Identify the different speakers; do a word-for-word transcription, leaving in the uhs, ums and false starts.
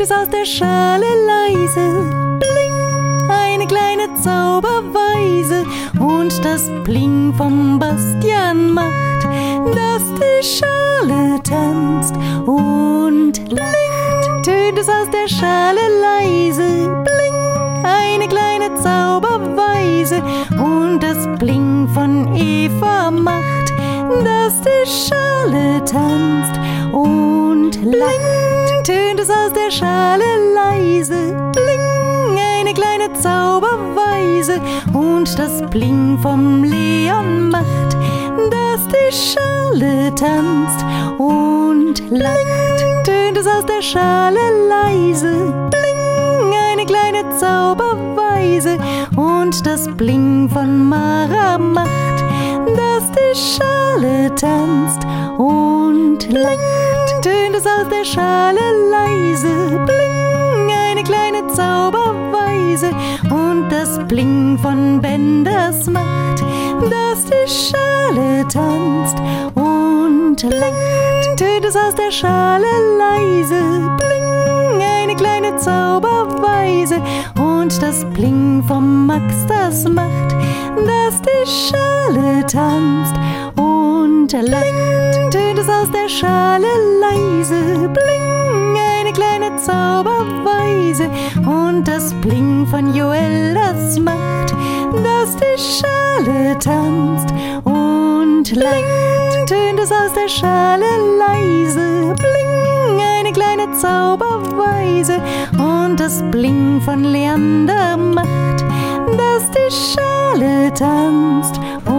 Speaker 1: tönt es aus der Schale leise. Bling, eine kleine Zauberweise. Und das Bling vom Bastian macht, dass die Schale tanzt und lacht. Tönt es aus der Schale leise. Bling, eine kleine Zauberweise. Und das Bling von Eva macht, dass die Schale tanzt und lacht. Tönt es aus der Schale leise. Bling, eine kleine Zauberweise. Und das Bling vom Leon macht, dass die Schale tanzt und lacht. Tönt es aus der Schale leise. Bling, eine kleine Zauberweise. Und das Bling von Mara macht, dass die Schale tanzt und lacht. Tönt es aus der Schale leise. Bling, eine kleine Zauberweise. Und das Bling von Benders macht, dass die Schale tanzt und lacht. Tönt es aus der Schale leise. Bling, eine kleine Zauberweise. Und das Bling vom Max, das macht, dass die Schale tanzt und lacht. Tönt es aus der Schale leise. Bling, eine kleine Zauberweise. Und das Bling von Joel, das macht, dass die Schale tanzt und lacht. Tönt es aus der Schale leise. Bling, eine kleine Zauberweise. Und das Bling von Leander macht, dass die Schale tanzt